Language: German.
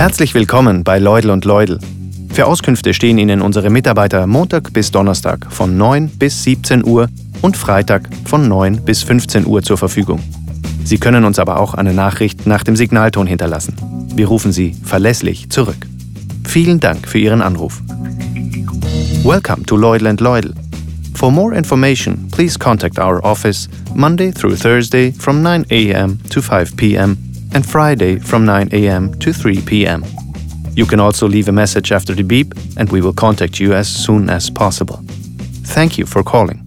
Herzlich willkommen bei Leudl und Leudl. Für Auskünfte stehen Ihnen unsere Mitarbeiter Montag bis Donnerstag von 9 bis 17 Uhr und Freitag von 9 bis 15 Uhr zur Verfügung. Sie können uns aber auch eine Nachricht nach dem Signalton hinterlassen. Wir rufen Sie verlässlich zurück. Vielen Dank für Ihren Anruf. Welcome to Leudl and Leudl. For more information, please contact our office Monday through Thursday from 9 a.m. to 5 p.m. and Friday from 9 a.m. to 3 p.m. You can also leave a message after the beep and we will contact you as soon as possible. Thank you for calling.